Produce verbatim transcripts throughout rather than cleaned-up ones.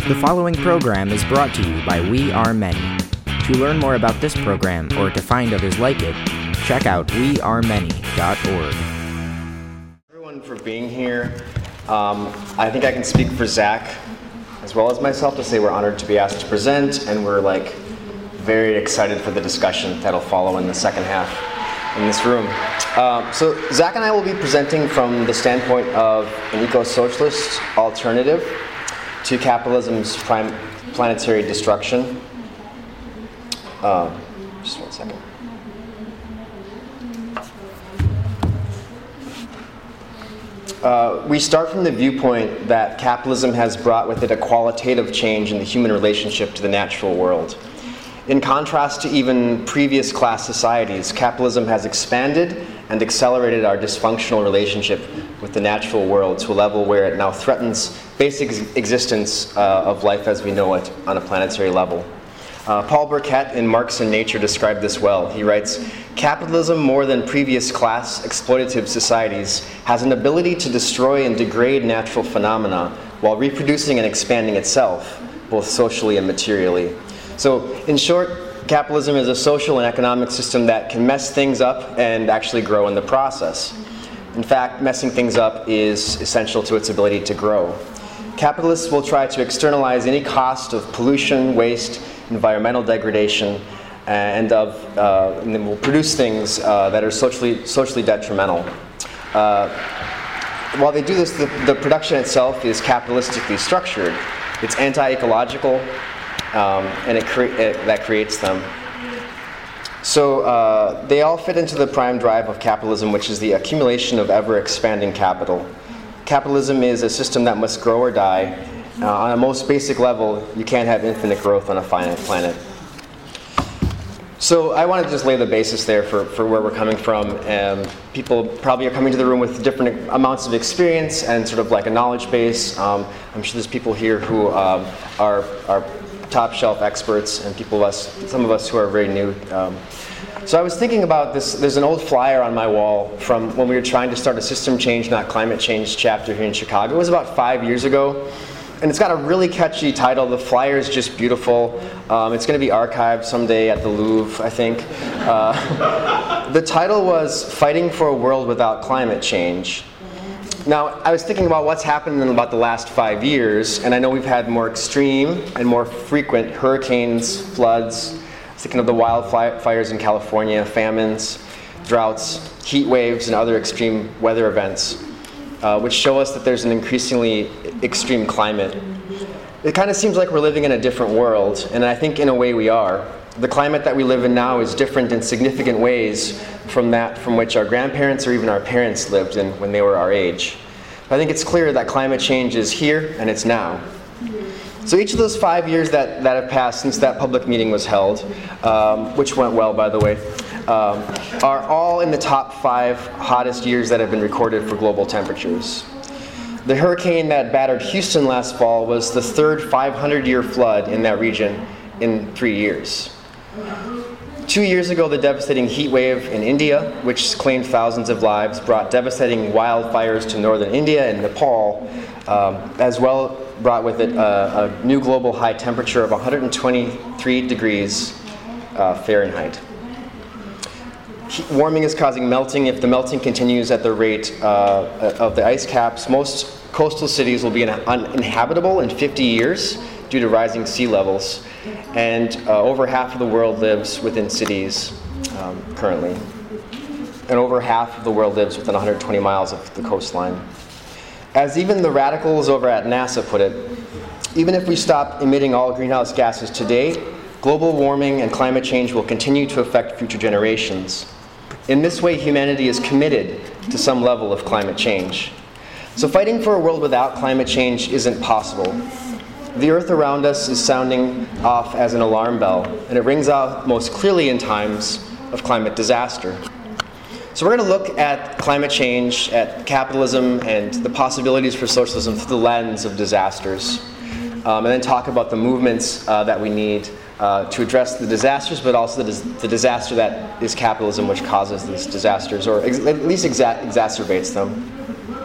The following program is brought to you by We Are Many. To learn more about this program or to find others like it, check out we are many dot org. Everyone for being here. Um, I think I can speak for Zach as well as myself to say we're honored to be asked to present, and we're like very excited for the discussion that'll follow in the second half in this room. Um, so Zach and I will be presenting from the standpoint of an eco-socialist alternative to capitalism's prime planetary destruction. Um, just one second. Uh, we start from the viewpoint that capitalism has brought with it a qualitative change in the human relationship to the natural world. In contrast to even previous class societies, capitalism has expanded and accelerated our dysfunctional relationship with the natural world to a level where it now threatens basic existence uh, of life as we know it on a planetary level. Uh, Paul Burkett in Marx and Nature described this well. He writes, "Capitalism, more than previous class exploitative societies, has an ability to destroy and degrade natural phenomena while reproducing and expanding itself, both socially and materially." So, in short, capitalism is a social and economic system that can mess things up and actually grow in the process. In fact, messing things up is essential to its ability to grow. Capitalists will try to externalize any cost of pollution, waste, environmental degradation, and of uh, and then will produce things uh, that are socially socially detrimental. Uh, while they do this, the, the production itself is capitalistically structured. It's anti-ecological, um, and it, cre- it that creates them. So uh, they all fit into the prime drive of capitalism, which is the accumulation of ever-expanding capital. Capitalism is a system that must grow or die. Uh, on a most basic level, you can't have infinite growth on a finite planet. So I want to just lay the basis there for, for where we're coming from. Um, people probably are coming to the room with different amounts of experience and sort of like a knowledge base. Um, I'm sure there's people here who um, are, are top shelf experts, and people of us, some of us who are very new. Um, so I was thinking about this. There's an old flyer on my wall from when we were trying to start a system change, not climate change chapter here in Chicago. It was about five years ago. And it's got a really catchy title. The flyer is just beautiful. Um, it's going to be archived someday at the Louvre, I think. Uh, the title was Fighting for a World Without Climate Change. Now, I was thinking about what's happened in about the last five years, and I know we've had more extreme and more frequent hurricanes, floods. I was thinking of the wildfires in California, famines, droughts, heat waves, and other extreme weather events. Uh, which show us that there's an increasingly extreme climate. It kind of seems like we're living in a different world, and I think in a way we are. The climate that we live in now is different in significant ways from that from which our grandparents or even our parents lived in when they were our age. I think it's clear that climate change is here and it's now. So each of those five years that, that have passed since that public meeting was held, um, which went well, by the way, um, are all in the top five hottest years that have been recorded for global temperatures. The hurricane that battered Houston last fall was the third five hundred year flood in that region in three years. Two years ago, the devastating heat wave in India, which claimed thousands of lives, brought devastating wildfires to northern India and Nepal, um, as well brought with it a, a new global high temperature of one hundred twenty-three degrees uh, Fahrenheit. Heat warming is causing melting. If the melting continues at the rate uh, of the ice caps, most coastal cities will be uninhabitable in fifty years due to rising sea levels. And uh, over half of the world lives within cities um, currently. And over half of the world lives within one hundred twenty miles of the coastline. As even the radicals over at NASA put it, even if we stop emitting all greenhouse gases today, global warming and climate change will continue to affect future generations. In this way, humanity is committed to some level of climate change. So fighting for a world without climate change isn't possible. The earth around us is sounding off as an alarm bell, and it rings out most clearly in times of climate disaster. So we're going to look at climate change, at capitalism, and the possibilities for socialism through the lens of disasters. Um, and then talk about the movements uh, that we need uh, to address the disasters, but also the, dis- the disaster that is capitalism, which causes these disasters, or ex- at least exa- exacerbates them.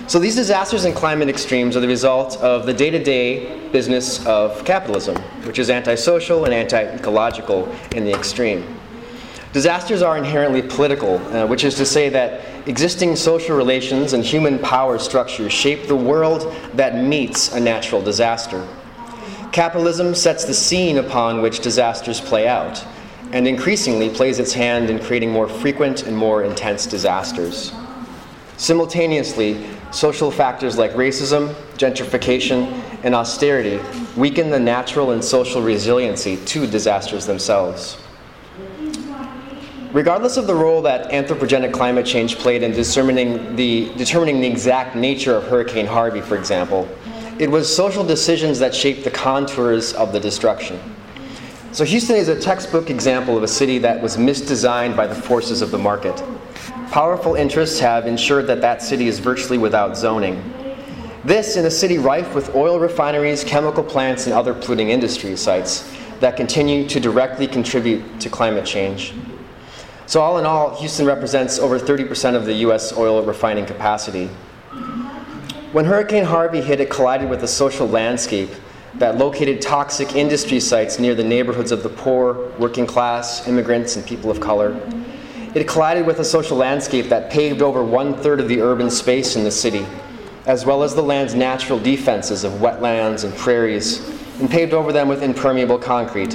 So these disasters and climate extremes are the result of the day-to-day business of capitalism, which is antisocial and anti-ecological in the extreme. Disasters are inherently political, uh, which is to say that existing social relations and human power structures shape the world that meets a natural disaster. Capitalism sets the scene upon which disasters play out, and increasingly plays its hand in creating more frequent and more intense disasters. Simultaneously, social factors like racism, gentrification, and austerity weaken the natural and social resiliency to disasters themselves. Regardless of the role that anthropogenic climate change played in determining the, determining the exact nature of Hurricane Harvey, for example, it was social decisions that shaped the contours of the destruction. So Houston is a textbook example of a city that was misdesigned by the forces of the market. Powerful interests have ensured that that city is virtually without zoning. This in a city rife with oil refineries, chemical plants, and other polluting industry sites that continue to directly contribute to climate change. So all in all, Houston represents over thirty percent of the U S oil refining capacity. When Hurricane Harvey hit, it collided with a social landscape that located toxic industry sites near the neighborhoods of the poor, working class, immigrants, and people of color. It collided with a social landscape that paved over one-third of the urban space in the city, as well as the land's natural defenses of wetlands and prairies, and paved over them with impermeable concrete.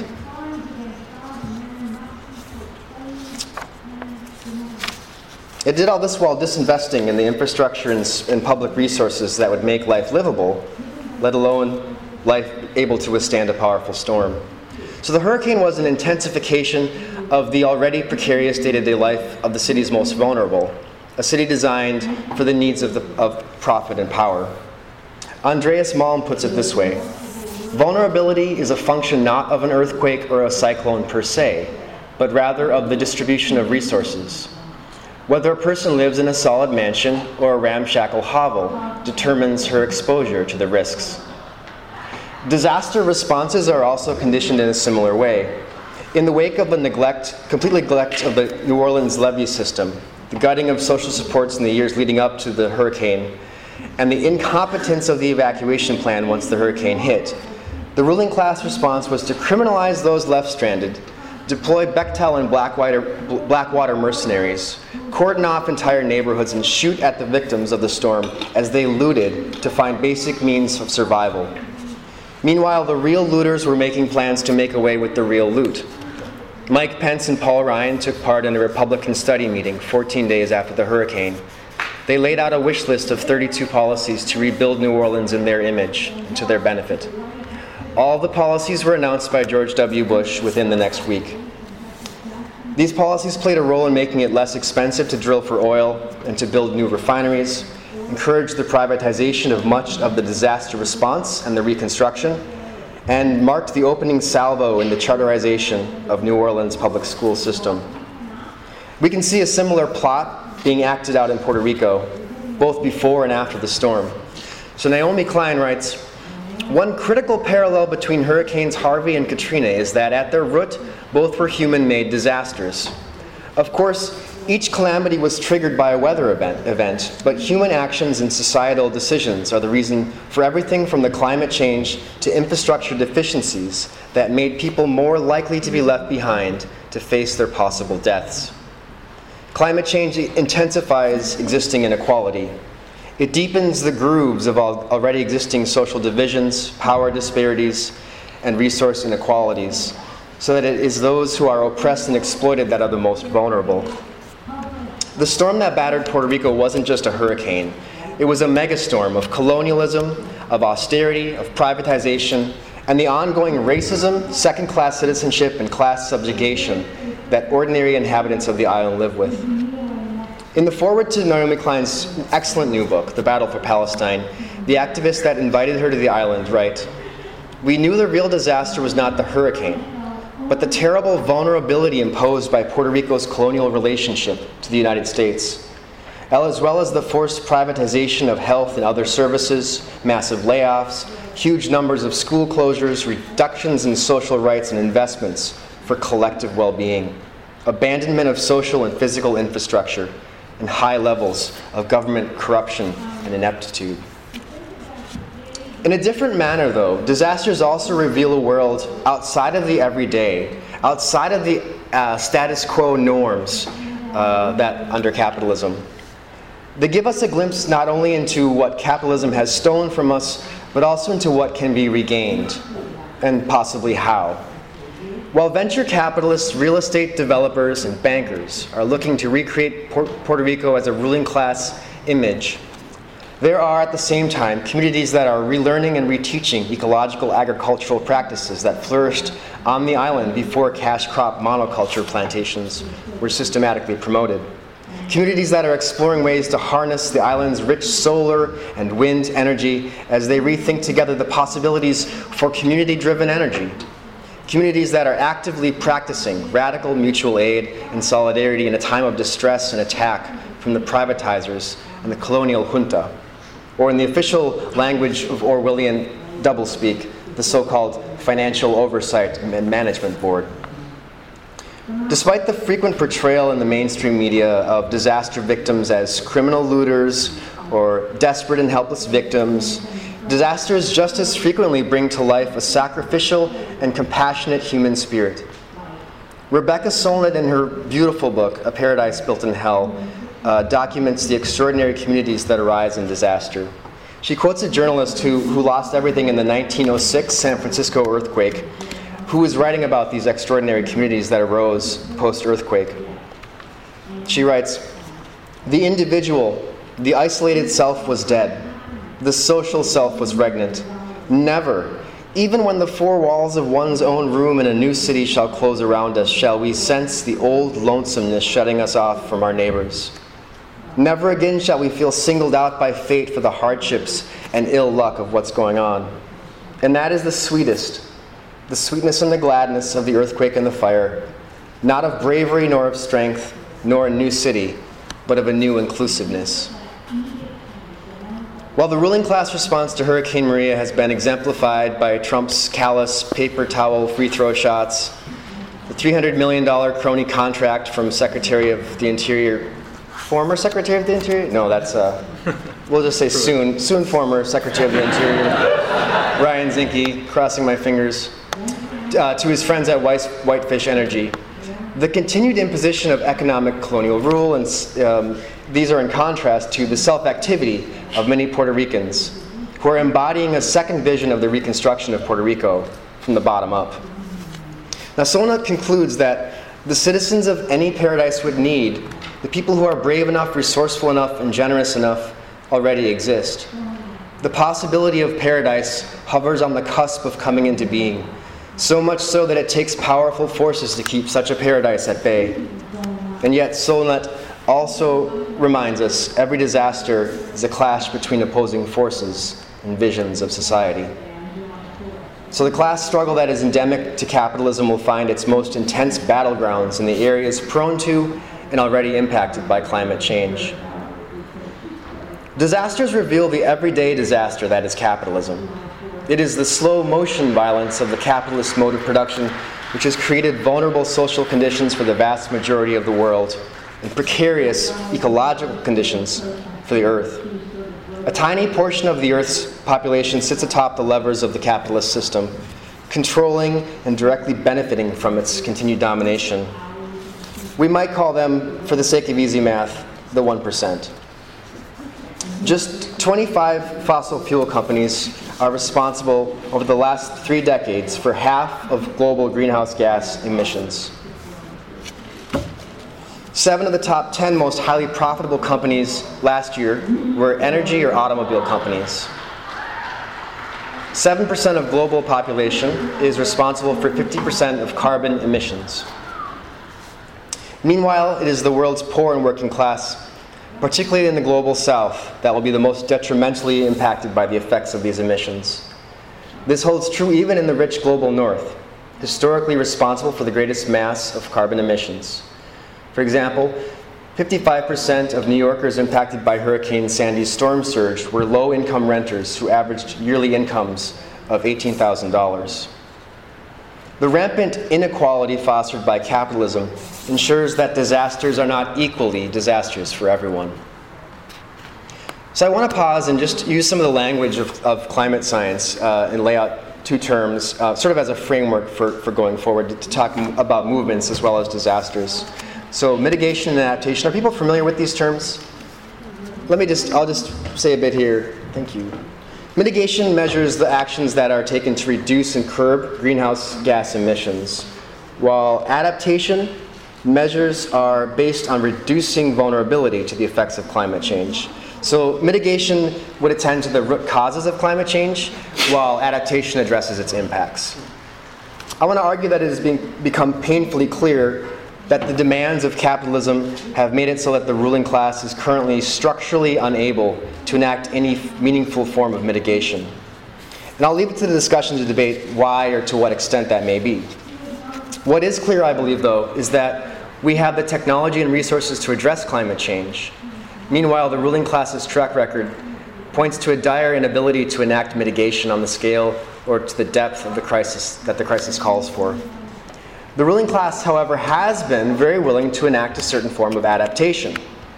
It did all this while disinvesting in the infrastructure and, and public resources that would make life livable, let alone life able to withstand a powerful storm. So the hurricane was an intensification of the already precarious day-to-day life of the city's most vulnerable, a city designed for the needs of, the, of profit and power. Andreas Malm puts it this way: vulnerability is a function not of an earthquake or a cyclone per se, but rather of the distribution of resources. Whether a person lives in a solid mansion or a ramshackle hovel determines her exposure to the risks. Disaster responses are also conditioned in a similar way. In the wake of the neglect, complete neglect of the New Orleans levee system, the gutting of social supports in the years leading up to the hurricane, and the incompetence of the evacuation plan once the hurricane hit, the ruling class response was to criminalize those left stranded, deploy Bechtel and Blackwater, Blackwater mercenaries, cordon off entire neighborhoods, and shoot at the victims of the storm as they looted to find basic means of survival. Meanwhile, the real looters were making plans to make away with the real loot. Mike Pence and Paul Ryan took part in a Republican study meeting fourteen days after the hurricane. They laid out a wish list of thirty-two policies to rebuild New Orleans in their image and to their benefit. All the policies were announced by George W. Bush within the next week. These policies played a role in making it less expensive to drill for oil and to build new refineries, encouraged the privatization of much of the disaster response and the reconstruction, and marked the opening salvo in the charterization of New Orleans' public school system. We can see a similar plot being acted out in Puerto Rico, both before and after the storm. So Naomi Klein writes, "One critical parallel between Hurricanes Harvey and Katrina is that at their root, both were human-made disasters. Of course, each calamity was triggered by a weather event, event, but human actions and societal decisions are the reason for everything from the climate change to infrastructure deficiencies that made people more likely to be left behind to face their possible deaths. Climate change intensifies existing inequality. It deepens the grooves of already existing social divisions, power disparities, and resource inequalities, so that it is those who are oppressed and exploited that are the most vulnerable. The storm that battered Puerto Rico wasn't just a hurricane. It was a megastorm of colonialism, of austerity, of privatization, and the ongoing racism, second-class citizenship, and class subjugation that ordinary inhabitants of the island live with. In the foreword to Naomi Klein's excellent new book, The Battle for Palestine, the activists that invited her to the island write, "We knew the real disaster was not the hurricane, but the terrible vulnerability imposed by Puerto Rico's colonial relationship to the United States, as well as the forced privatization of health and other services, massive layoffs, huge numbers of school closures, reductions in social rights and investments for collective well-being, abandonment of social and physical infrastructure, and high levels of government corruption and ineptitude. In a different manner, though, disasters also reveal a world outside of the everyday, outside of the uh, status quo norms uh, that under capitalism. They give us a glimpse not only into what capitalism has stolen from us, but also into what can be regained, and possibly how. While venture capitalists, real estate developers, and bankers are looking to recreate Puerto Rico as a ruling class image, there are at the same time communities that are relearning and reteaching ecological agricultural practices that flourished on the island before cash crop monoculture plantations were systematically promoted. Communities that are exploring ways to harness the island's rich solar and wind energy as they rethink together the possibilities for community-driven energy. Communities that are actively practicing radical mutual aid and solidarity in a time of distress and attack from the privatizers and the colonial junta, or in the official language of Orwellian doublespeak, the so-called Financial Oversight and Management Board. Despite the frequent portrayal in the mainstream media of disaster victims as criminal looters or desperate and helpless victims, disasters just as frequently bring to life a sacrificial and compassionate human spirit. Rebecca Solnit, in her beautiful book, A Paradise Built in Hell, uh, documents the extraordinary communities that arise in disaster. She quotes a journalist who, who lost everything in the nineteen oh six San Francisco earthquake, who was writing about these extraordinary communities that arose post-earthquake. She writes, "The individual, the isolated self was dead. The social self was regnant. Never, even when the four walls of one's own room in a new city shall close around us, shall we sense the old lonesomeness shutting us off from our neighbors. Never again shall we feel singled out by fate for the hardships and ill luck of what's going on. And that is the sweetest, the sweetness and the gladness of the earthquake and the fire, not of bravery nor of strength, nor a new city, but of a new inclusiveness." While the ruling class response to Hurricane Maria has been exemplified by Trump's callous paper towel free throw shots, the three hundred million dollars crony contract from Secretary of the Interior, former Secretary of the Interior? No, that's, uh, we'll just say soon, soon former Secretary of the Interior, Ryan Zinke, crossing my fingers, uh, to his friends at Whitefish Energy. The continued imposition of economic colonial rule, and um, these are in contrast to the self-activity of many Puerto Ricans who are embodying a second vision of the reconstruction of Puerto Rico from the bottom up. Now, Solnit concludes that the citizens of any paradise would need, the people who are brave enough, resourceful enough, and generous enough already exist. The possibility of paradise hovers on the cusp of coming into being, so much so that it takes powerful forces to keep such a paradise at bay. And yet, Solnit also reminds us every disaster is a clash between opposing forces and visions of society. So the class struggle that is endemic to capitalism will find its most intense battlegrounds in the areas prone to and already impacted by climate change. Disasters reveal the everyday disaster that is capitalism. It is the slow motion violence of the capitalist mode of production which has created vulnerable social conditions for the vast majority of the world and precarious ecological conditions for the earth. A tiny portion of the Earth's population sits atop the levers of the capitalist system, controlling and directly benefiting from its continued domination. We might call them, for the sake of easy math, the one percent. Just twenty-five fossil fuel companies are responsible over the last three decades for half of global greenhouse gas emissions. Seven of the top ten most highly profitable companies last year were energy or automobile companies. seven percent of global population is responsible for fifty percent of carbon emissions. Meanwhile, it is the world's poor and working class, particularly in the global south, that will be the most detrimentally impacted by the effects of these emissions. This holds true even in the rich global north, historically responsible for the greatest mass of carbon emissions. For example, fifty-five percent of New Yorkers impacted by Hurricane Sandy's storm surge were low-income renters who averaged yearly incomes of eighteen thousand dollars. The rampant inequality fostered by capitalism ensures that disasters are not equally disastrous for everyone. So I want to pause and just use some of the language of, of climate science uh, and lay out two terms uh, sort of as a framework for, for going forward to, to talk m- about movements as well as disasters. So mitigation and adaptation, are people familiar with these terms? Let me just, I'll just say a bit here. Thank you. Mitigation measures the actions that are taken to reduce and curb greenhouse gas emissions, while adaptation measures are based on reducing vulnerability to the effects of climate change. So mitigation would attend to the root causes of climate change, while adaptation addresses its impacts. I want to argue that it has been, become painfully clear that the demands of capitalism have made it so that the ruling class is currently structurally unable to enact any meaningful form of mitigation. And I'll leave it to the discussion to debate why or to what extent that may be. What is clear, I believe, though, is that we have the technology and resources to address climate change. Meanwhile, the ruling class's track record points to a dire inability to enact mitigation on the scale or to the depth of the crisis that the crisis calls for. The ruling class, however, has been very willing to enact a certain form of adaptation.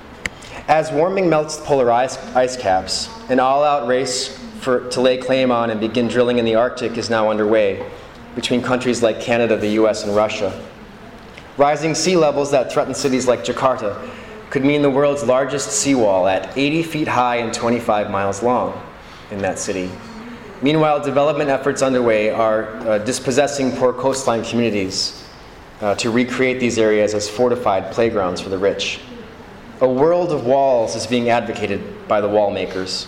As warming melts polar ice, ice caps, an all-out race for, to lay claim on and begin drilling in the Arctic is now underway between countries like Canada, the U S, and Russia. Rising sea levels that threaten cities like Jakarta could mean the world's largest seawall at eighty feet high and twenty-five miles long in that city. Meanwhile, development efforts underway are uh, dispossessing poor coastline communities Uh, to recreate these areas as fortified playgrounds for the rich. A world of walls is being advocated by the wall makers.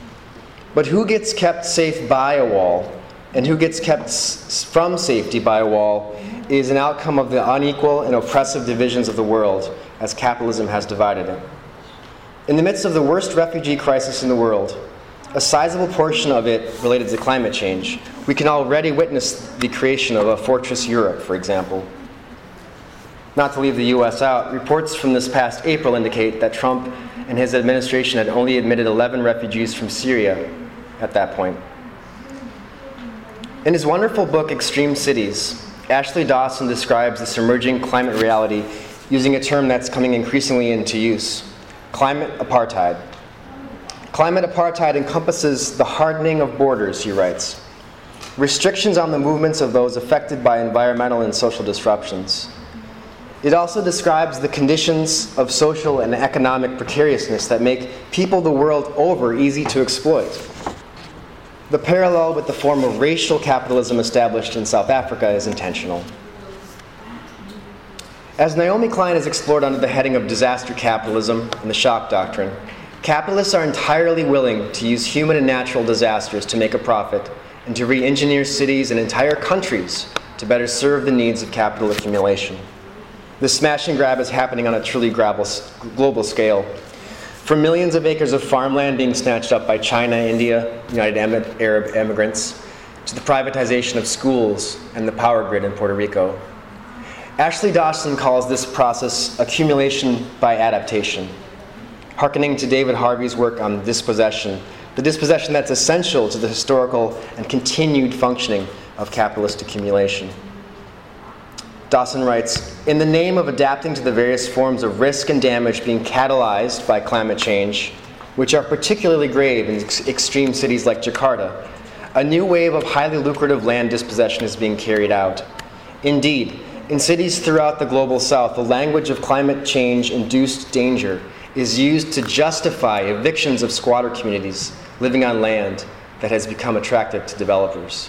But who gets kept safe by a wall and who gets kept s- from safety by a wall is an outcome of the unequal and oppressive divisions of the world as capitalism has divided it. In the midst of the worst refugee crisis in the world, a sizable portion of it related to climate change, we can already witness the creation of a fortress Europe, for example. Not to leave the U S out, reports from this past April indicate that Trump and his administration had only admitted eleven refugees from Syria at that point. In his wonderful book, Extreme Cities, Ashley Dawson describes this emerging climate reality using a term that's coming increasingly into use: climate apartheid. Climate apartheid encompasses the hardening of borders, he writes, restrictions on the movements of those affected by environmental and social disruptions. It also describes the conditions of social and economic precariousness that make people the world over easy to exploit. The parallel with the form of racial capitalism established in South Africa is intentional. As Naomi Klein has explored under the heading of disaster capitalism and the shock doctrine, capitalists are entirely willing to use human and natural disasters to make a profit and to re-engineer cities and entire countries to better serve the needs of capital accumulation. This smash and grab is happening on a truly global scale. From millions of acres of farmland being snatched up by China, India, United Arab immigrants, to the privatization of schools and the power grid in Puerto Rico. Ashley Dawson calls this process accumulation by adaptation, hearkening to David Harvey's work on dispossession, the dispossession that's essential to the historical and continued functioning of capitalist accumulation. Dawson writes, in the name of adapting to the various forms of risk and damage being catalyzed by climate change, which are particularly grave in ex- extreme cities like Jakarta, a new wave of highly lucrative land dispossession is being carried out. Indeed, in cities throughout the global south, the language of climate change-induced danger is used to justify evictions of squatter communities living on land that has become attractive to developers.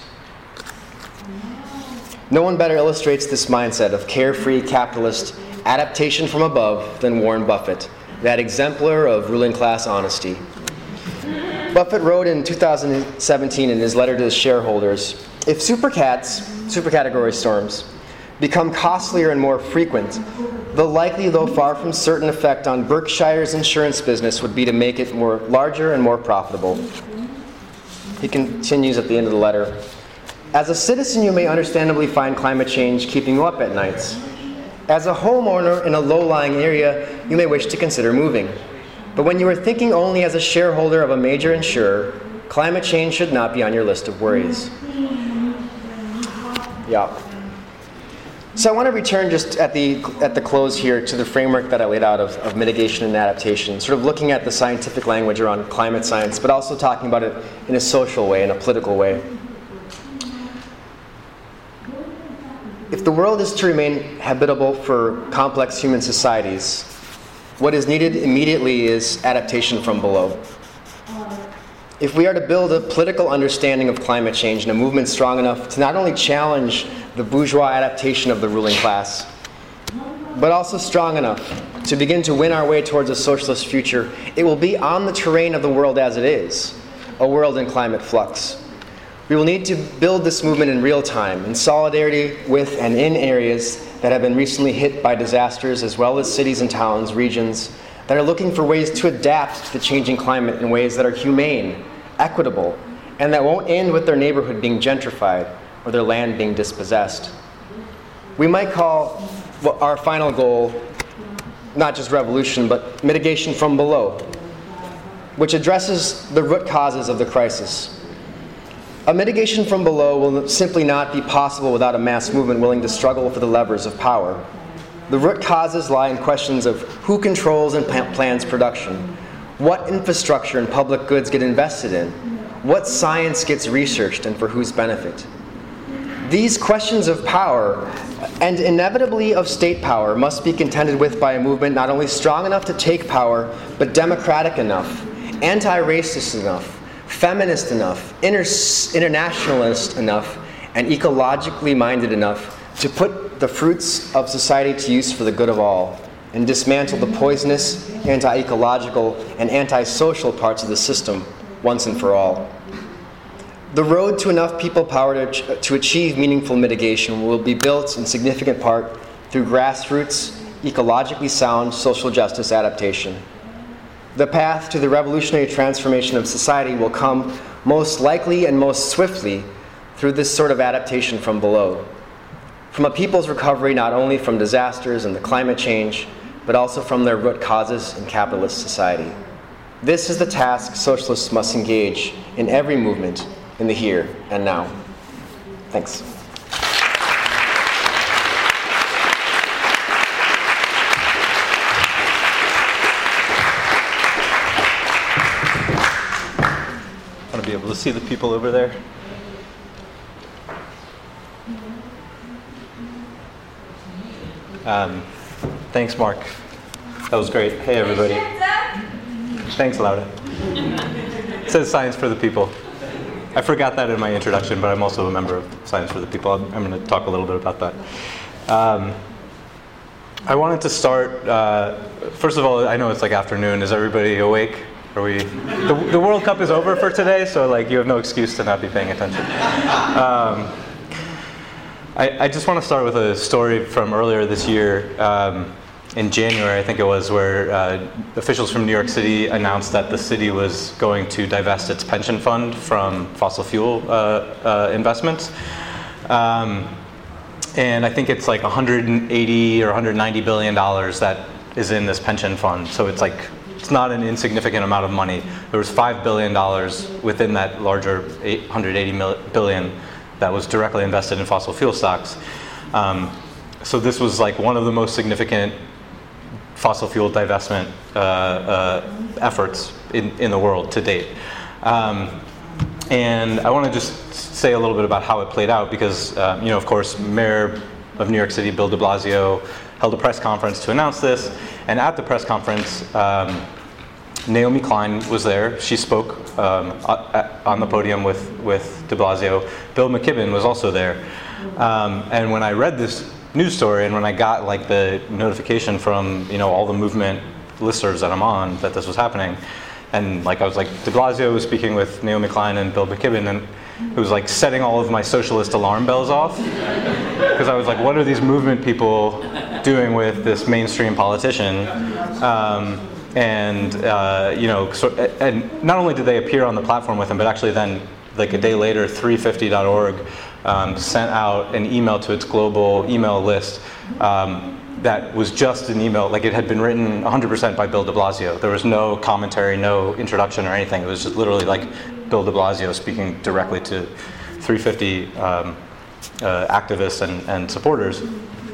No one better illustrates this mindset of carefree capitalist adaptation from above than Warren Buffett, that exemplar of ruling class honesty. Buffett wrote in two thousand seventeen in his letter to his shareholders, if supercats, supercategory storms, become costlier and more frequent, the likely, though far from certain effect on Berkshire's insurance business would be to make it more larger and more profitable. He continues at the end of the letter, as a citizen, you may understandably find climate change keeping you up at nights. As a homeowner in a low-lying area, you may wish to consider moving. But when you are thinking only as a shareholder of a major insurer, climate change should not be on your list of worries. Yeah. So I want to return just at the at the close here to the framework that I laid out of, of mitigation and adaptation, sort of looking at the scientific language around climate science, but also talking about it in a social way, in a political way. If the world is to remain habitable for complex human societies, what is needed immediately is adaptation from below. If we are to build a political understanding of climate change and a movement strong enough to not only challenge the bourgeois adaptation of the ruling class, but also strong enough to begin to win our way towards a socialist future, it will be on the terrain of the world as it is, a world in climate flux. We will need to build this movement in real time, in solidarity with and in areas that have been recently hit by disasters, as well as cities and towns, regions, that are looking for ways to adapt to the changing climate in ways that are humane, equitable, and that won't end with their neighborhood being gentrified or their land being dispossessed. We might call our final goal not just revolution, but mitigation from below, which addresses the root causes of the crisis. A mitigation from below will simply not be possible without a mass movement willing to struggle for the levers of power. The root causes lie in questions of who controls and plans production, what infrastructure and public goods get invested in, what science gets researched and for whose benefit. These questions of power, and inevitably of state power, must be contended with by a movement not only strong enough to take power, but democratic enough, anti-racist enough, feminist enough, inter- internationalist enough, and ecologically minded enough to put the fruits of society to use for the good of all, and dismantle the poisonous, anti-ecological, and anti-social parts of the system once and for all. The road to enough people power to, to achieve meaningful mitigation will be built in significant part through grassroots, ecologically sound social justice adaptation. The path to the revolutionary transformation of society will come most likely and most swiftly through this sort of adaptation from below. From a people's recovery not only from disasters and the climate change, but also from their root causes in capitalist society. This is the task socialists must engage in every movement in the here and now. Thanks. I want to be able to see the people over there. Um, thanks, Mark. That was great. Hey, everybody. Thanks, Laura. It says Science for the People. I forgot that in my introduction, but I'm also a member of Science for the People. I'm, I'm going to talk a little bit about that. Um, I wanted to start, uh, first of all, I know it's like afternoon. Is everybody awake? Are we? The, the World Cup is over for today, so like you have no excuse to not be paying attention. Um, I, I just want to start with a story from earlier this year. Um, in January, I think it was, where uh, officials from New York City announced that the city was going to divest its pension fund from fossil fuel uh, uh, investments. Um, and I think it's like one hundred eighty or one hundred ninety billion dollars that is in this pension fund. So it's like, it's not an insignificant amount of money. There was five billion dollars within that larger eight hundred eighty billion dollars that was directly invested in fossil fuel stocks. Um, so this was like one of the most significant fossil fuel divestment uh, uh, efforts in, in the world to date. Um, and I want to just say a little bit about how it played out because, uh, you know, of course, Mayor of New York City, Bill de Blasio, held a press conference to announce this. And at the press conference, um, Naomi Klein was there. She spoke um, on the podium with, with de Blasio. Bill McKibben was also there. Um, and when I read this news story and when I got like the notification from, you know, all the movement listservs that I'm on that this was happening, and like I was like, de Blasio was speaking with Naomi Klein and Bill McKibben, and it was like setting all of my socialist alarm bells off because I was like, what are these movement people doing with this mainstream politician? Um, and uh, you know, so, and not only did they appear on the platform with him, but actually then, like a day later, three fifty dot org um, sent out an email to its global email list um, that was just an email, like it had been written one hundred percent by Bill de Blasio. There was no commentary, no introduction or anything. It was just literally like Bill de Blasio speaking directly to three fifty um, uh, activists and, and supporters.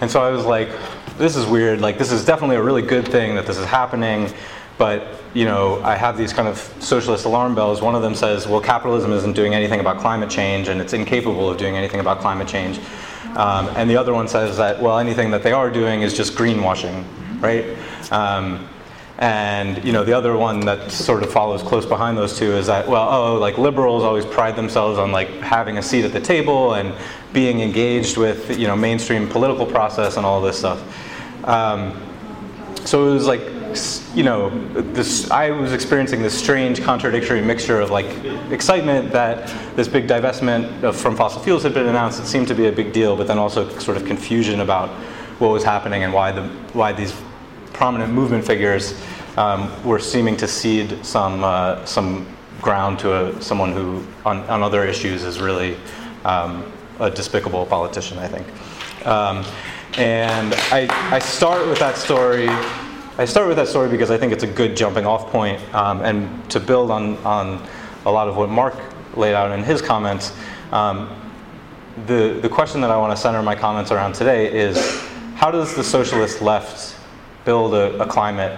And so I was like, this is weird. Like, this is definitely a really good thing that this is happening. But, you know, I have these kind of socialist alarm bells. One of them says, well, capitalism isn't doing anything about climate change, and it's incapable of doing anything about climate change. Um, and the other one says that, well, anything that they are doing is just greenwashing, right? Um, and, you know, the other one that sort of follows close behind those two is that, well, oh, like liberals always pride themselves on like having a seat at the table and being engaged with, you know, mainstream political process and all this stuff. Um, so it was like, you know, this, I was experiencing this strange contradictory mixture of like excitement that this big divestment of, from fossil fuels had been announced. It seemed to be a big deal, but then also sort of confusion about what was happening and why the why these prominent movement figures um, were seeming to cede some uh, some ground to a, someone who on, on other issues is really um, a despicable politician, I think. Um, and I, I start with that story. I start with that story because I think it's a good jumping off point, um, and to build on, on a lot of what Mark laid out in his comments. Um, the, the question that I want to center my comments around today is, how does the socialist left build a, a climate,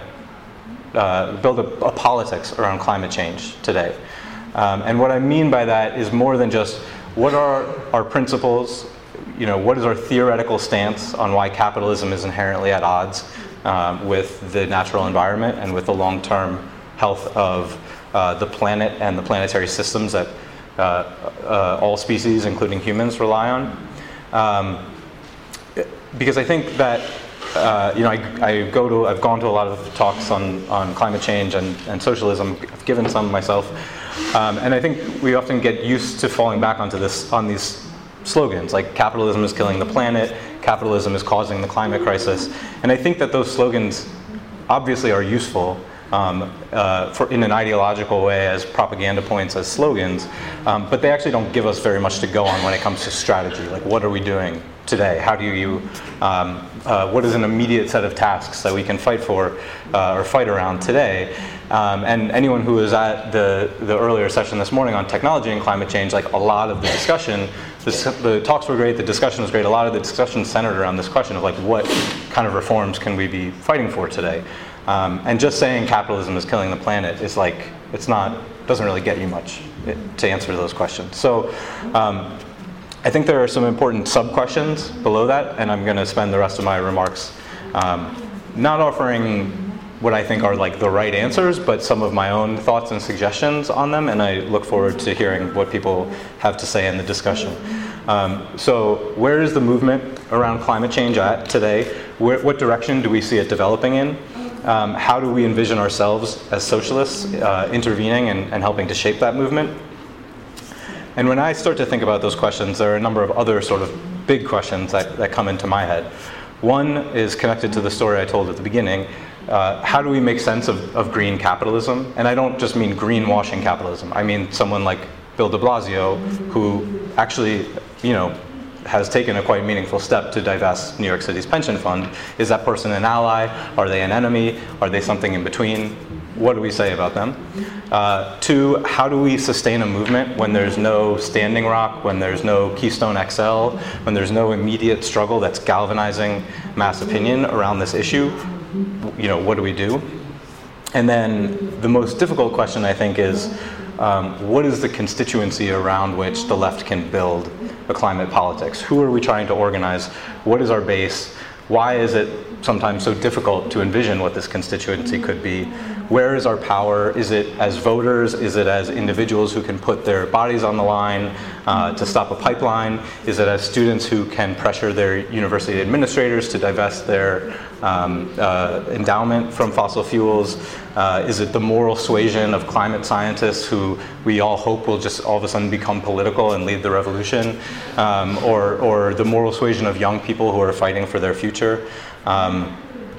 uh, build a, a politics around climate change today? Um, and what I mean by that is more than just what are our principles, you know, what is our theoretical stance on why capitalism is inherently at odds Um, with the natural environment and with the long-term health of uh, the planet and the planetary systems that uh, uh, all species, including humans, rely on. Um, because I think that uh, you know, I, I go to, I've gone to a lot of talks on, on climate change and, and socialism. I've given some myself, um, and I think we often get used to falling back onto this, on these slogans like capitalism is killing the planet, capitalism is causing the climate crisis. And I think that those slogans obviously are useful um, uh, for, in an ideological way as propaganda points, as slogans, um, but they actually don't give us very much to go on when it comes to strategy. Like, what are we doing today? How do you, um, uh, what is an immediate set of tasks that we can fight for uh, or fight around today? Um, and anyone who was at the, the earlier session this morning on technology and climate change, like a lot of the discussion, this, the talks were great, the discussion was great, a lot of the discussion centered around this question of like, what kind of reforms can we be fighting for today? Um, and just saying capitalism is killing the planet is like, it's not, doesn't really get you much to answer those questions. So um, I think there are some important sub-questions below that, and I'm going to spend the rest of my remarks um, not offering what I think are like the right answers, but some of my own thoughts and suggestions on them, and I look forward to hearing what people have to say in the discussion. Um, so where is the movement around climate change at today? Where, what direction do we see it developing in? Um, how do we envision ourselves as socialists uh, intervening and, and helping to shape that movement? And when I start to think about those questions, there are a number of other sort of big questions that, that come into my head. One is connected to the story I told at the beginning. Uh, how do we make sense of, of green capitalism? And I don't just mean greenwashing capitalism. I mean someone like Bill de Blasio, who actually, you know, has taken a quite meaningful step to divest New York City's pension fund. Is that person an ally? Are they an enemy? Are they something in between? What do we say about them? Uh, two, how do we sustain a movement when there's no Standing Rock, when there's no Keystone X L, when there's no immediate struggle that's galvanizing mass opinion around this issue? You know, what do we do? And then the most difficult question, I think, is um, what is the constituency around which the left can build a climate politics? Who are we trying to organize? What is our base? Why is it sometimes so difficult to envision what this constituency could be? Where is our power? Is it as voters? Is it as individuals who can put their bodies on the line uh, to stop a pipeline? Is it as students who can pressure their university administrators to divest their um, uh, endowment from fossil fuels? Uh, is it the moral suasion of climate scientists who we all hope will just all of a sudden become political and lead the revolution? Um, or, or the moral suasion of young people who are fighting for their future? Um,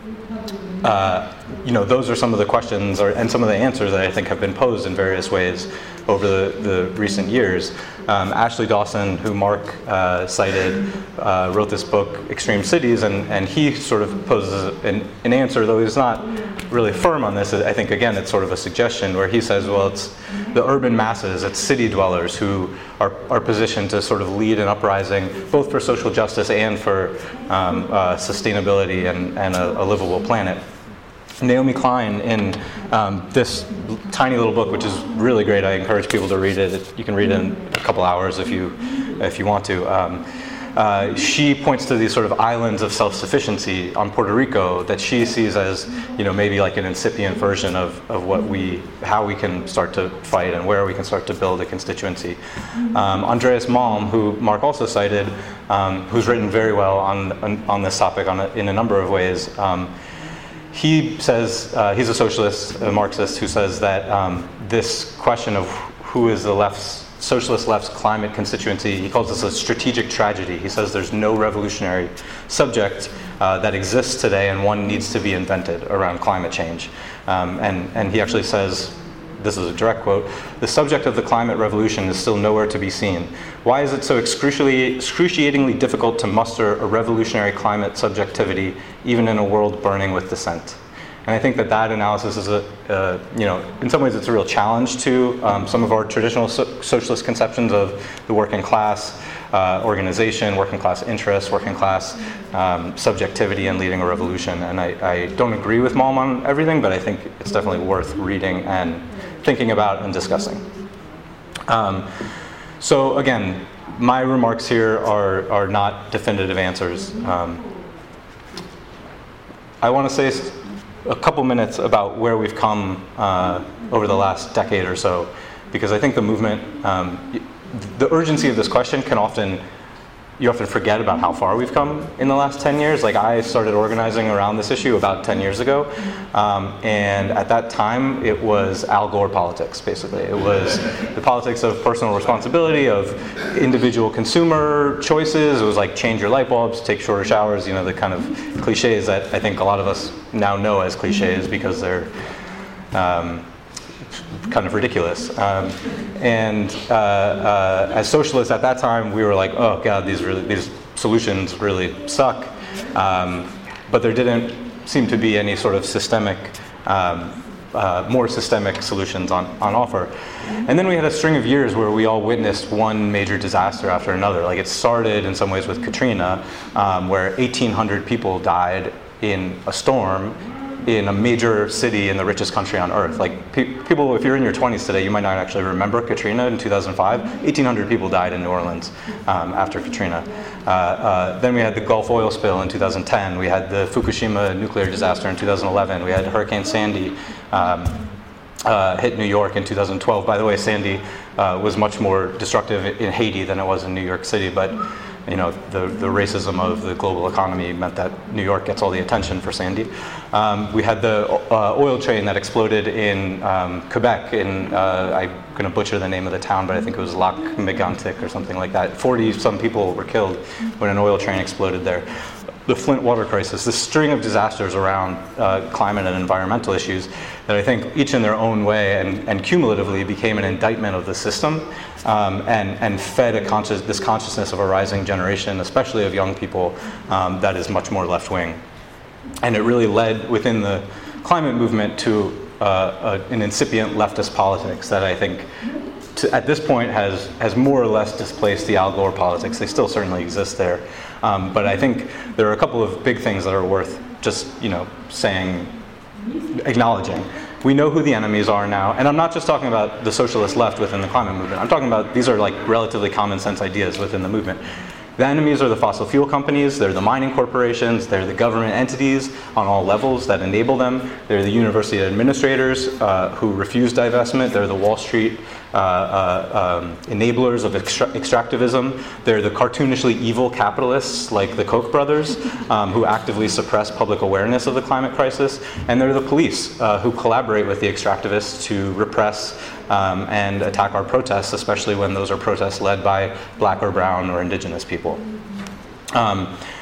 uh, you know, those are some of the questions or, and some of the answers that I think have been posed in various ways over the, the recent years. Um, Ashley Dawson, who Mark uh, cited, uh, wrote this book, Extreme Cities, and, and he sort of poses an, an answer, though he's not really firm on this. I think, again, it's sort of a suggestion where he says, well, it's, the the urban masses, it's city dwellers who are, are positioned to sort of lead an uprising, both for social justice and for um, uh, sustainability and, and a, a livable planet. Naomi Klein, in um, this tiny little book, which is really great, I encourage people to read it. You can read it in a couple hours if you, if you want to. Um, Uh, she points to these sort of islands of self-sufficiency on Puerto Rico that she sees as, you know, maybe like an incipient version of, of what we, how we can start to fight and where we can start to build a constituency. Um, Andreas Malm, who Mark also cited, um, who's written very well on, on, on this topic on a, in a number of ways, um, he says, uh, he's a socialist, a Marxist, who says that um, this question of who is the left's socialist left's climate constituency, he calls this a strategic tragedy. He says there's no revolutionary subject uh, that exists today, and one needs to be invented around climate change. Um, and, and he actually says, this is a direct quote, "The subject of the climate revolution is still nowhere to be seen. Why is it so excruciatingly, excruciatingly difficult to muster a revolutionary climate subjectivity, even in a world burning with dissent?" And I think that that analysis is a, uh, you know, in some ways it's a real challenge to um, some of our traditional so socialist conceptions of the working class uh, organization, working class interests, working class um, subjectivity and leading a revolution. And I, I don't agree with Malm on everything, but I think it's definitely worth reading and thinking about and discussing. Um, so again, my remarks here are, are not definitive answers. Um, I want to say a couple minutes about where we've come uh, over the last decade or so, because I think the movement, um, the urgency of this question can often, you often forget about how far we've come in the last ten years. Like, I started organizing around this issue about ten years ago, um, and at that time it was Al Gore politics, basically. It was the politics of personal responsibility, of individual consumer choices. It was like change your light bulbs, take shorter showers, you know, the kind of cliches that I think a lot of us now know as cliches because they're um, kind of ridiculous. Um, and uh, uh, as socialists at that time, we were like, oh God, these really, these solutions really suck. Um, but there didn't seem to be any sort of systemic, um, uh, more systemic solutions on, on offer. And then we had a string of years where we all witnessed one major disaster after another. Like, it started in some ways with Katrina, um, where eighteen hundred people died in a storm in a major city in the richest country on earth. Like, pe people, if you're in your twenties today, you might not actually remember Katrina in two thousand five. eighteen hundred people died in New Orleans um, after Katrina. Uh, uh, then we had the Gulf oil spill in two thousand ten. We had the Fukushima nuclear disaster in two thousand eleven. We had Hurricane Sandy um, uh, hit New York in two thousand twelve. By the way, Sandy uh, was much more destructive in Haiti than it was in New York City, but you know, the, the racism of the global economy meant that New York gets all the attention for Sandy. Um, we had the uh, oil train that exploded in um, Quebec, in, uh, I'm going to butcher the name of the town, but I think it was Lac Mégantic or something like that. forty some people were killed when an oil train exploded there. The Flint water crisis, this string of disasters around uh, climate and environmental issues that I think each in their own way and, and cumulatively became an indictment of the system um, and, and fed a conscious, this consciousness of a rising generation, especially of young people, um, that is much more left-wing. And it really led within the climate movement to uh, a, an incipient leftist politics that I think to, at this point has, has more or less displaced the Al Gore politics. They still certainly exist there. Um, but I think there are a couple of big things that are worth just, you know, saying, acknowledging. We know who the enemies are now, and I'm not just talking about the socialist left within the climate movement. I'm talking about, these are like relatively common sense ideas within the movement. The enemies are the fossil fuel companies, they're the mining corporations, they're the government entities on all levels that enable them, they're the university administrators uh, who refuse divestment, they're the Wall Street uh, uh, um, enablers of extra extractivism, they're the cartoonishly evil capitalists like the Koch brothers um, who actively suppress public awareness of the climate crisis, and they're the police uh, who collaborate with the extractivists to repress Um, and attack our protests, especially when those are protests led by black or brown or indigenous people. Um,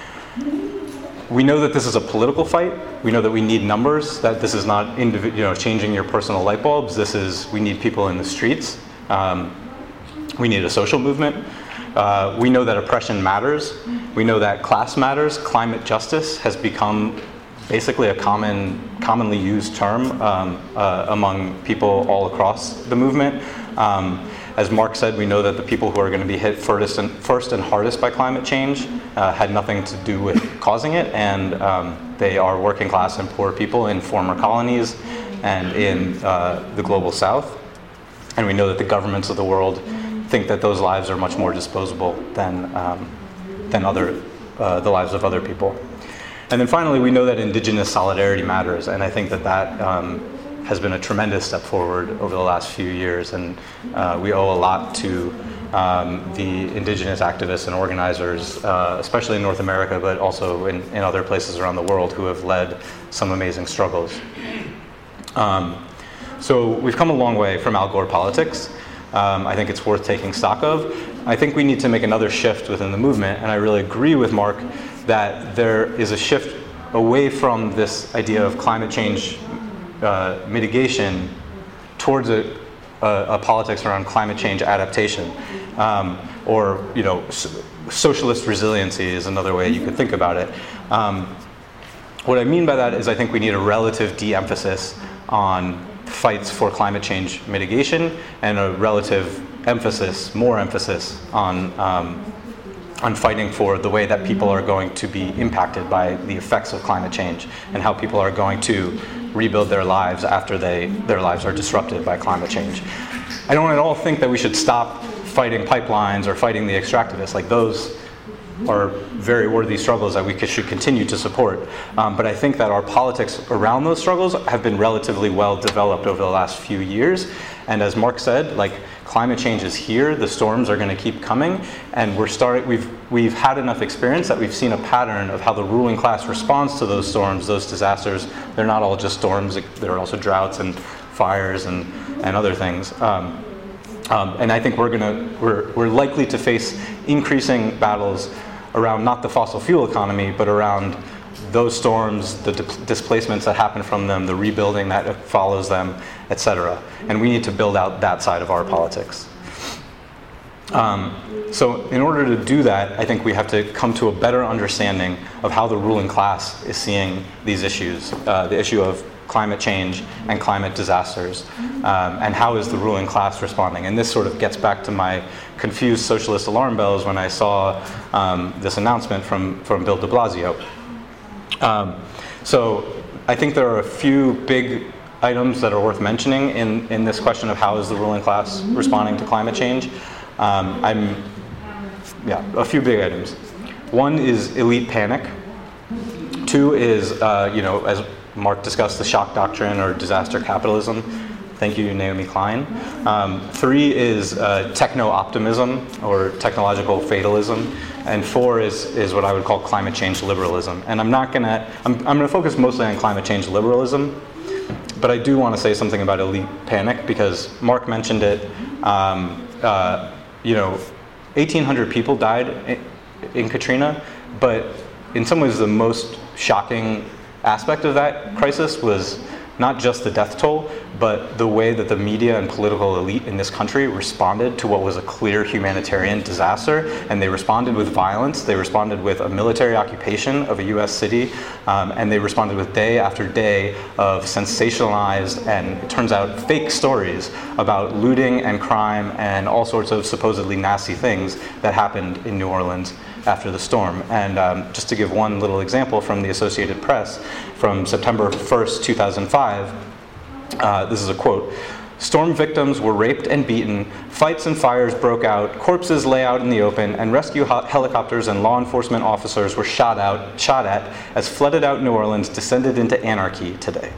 we know that this is a political fight. We know that we need numbers, that this is not indivi you know, changing your personal light bulbs. This is, we need people in the streets. Um, we need a social movement. Uh, we know that oppression matters. We know that class matters. Climate justice has become basically a common, commonly used term um, uh, among people all across the movement. Um, as Mark said, we know that the people who are going to be hit first and, first and hardest by climate change uh, had nothing to do with causing it, and um, they are working class and poor people in former colonies and in uh, the global south. And we know that the governments of the world think that those lives are much more disposable than, um, than other, uh, the lives of other people. And then finally, we know that indigenous solidarity matters, and I think that that um, has been a tremendous step forward over the last few years, and uh, we owe a lot to um, the indigenous activists and organizers, uh, especially in North America, but also in, in other places around the world, who have led some amazing struggles. Um, so we've come a long way from Al Gore politics. Um, I think it's worth taking stock of. I think we need to make another shift within the movement, and I really agree with Mark that there is a shift away from this idea of climate change uh, mitigation towards a, a, a politics around climate change adaptation, um, or you know, so, socialist resiliency is another way you could think about it. Um, what I mean by that is I think we need a relative de-emphasis on fights for climate change mitigation and a relative emphasis, more emphasis on um, on fighting for the way that people are going to be impacted by the effects of climate change and how people are going to rebuild their lives after they their lives are disrupted by climate change. I don't at all think that we should stop fighting pipelines or fighting the extractivists. Like, those are very worthy struggles that we should continue to support. Um, but I think that our politics around those struggles have been relatively well developed over the last few years. And as Mark said, like, climate change is here, the storms are going to keep coming, and we're starting, we've, we've had enough experience that we've seen a pattern of how the ruling class responds to those storms, those disasters. They're not all just storms, there are also droughts and fires and, and other things. Um, um, and I think we're gonna, we're, we're likely to face increasing battles around not the fossil fuel economy, but around those storms, the di- displacements that happen from them, the rebuilding that follows them, et cetera. And we need to build out that side of our politics. Um, so in order to do that, I think we have to come to a better understanding of how the ruling class is seeing these issues, uh, the issue of climate change and climate disasters, um, and how is the ruling class responding. And this sort of gets back to my confused socialist alarm bells when I saw um, this announcement from, from Bill de Blasio. Um, so I think there are a few big items that are worth mentioning in, in this question of how is the ruling class responding to climate change. Um, I'm, yeah, a few big items. One is elite panic. Two is, uh, you know, as Mark discussed, the shock doctrine or disaster capitalism. Thank you, Naomi Klein. Um, three is uh, techno-optimism or technological fatalism. And four is, is what I would call climate change liberalism. And I'm not gonna, I'm, I'm gonna focus mostly on climate change liberalism, but I do wanna say something about elite panic because Mark mentioned it. Um, uh, you know, eighteen hundred people died in, in Katrina, but in some ways the most shocking aspect of that crisis was not just the death toll, but the way that the media and political elite in this country responded to what was a clear humanitarian disaster. And they responded with violence, they responded with a military occupation of a U S city, um, and they responded with day after day of sensationalized and, it turns out, fake stories about looting and crime and all sorts of supposedly nasty things that happened in New Orleans after the storm. And um, just to give one little example from the Associated Press, from September first, two thousand five, uh, this is a quote: "Storm victims were raped and beaten, fights and fires broke out, corpses lay out in the open, and rescue ho- helicopters and law enforcement officers were shot out, shot at as flooded out New Orleans descended into anarchy today."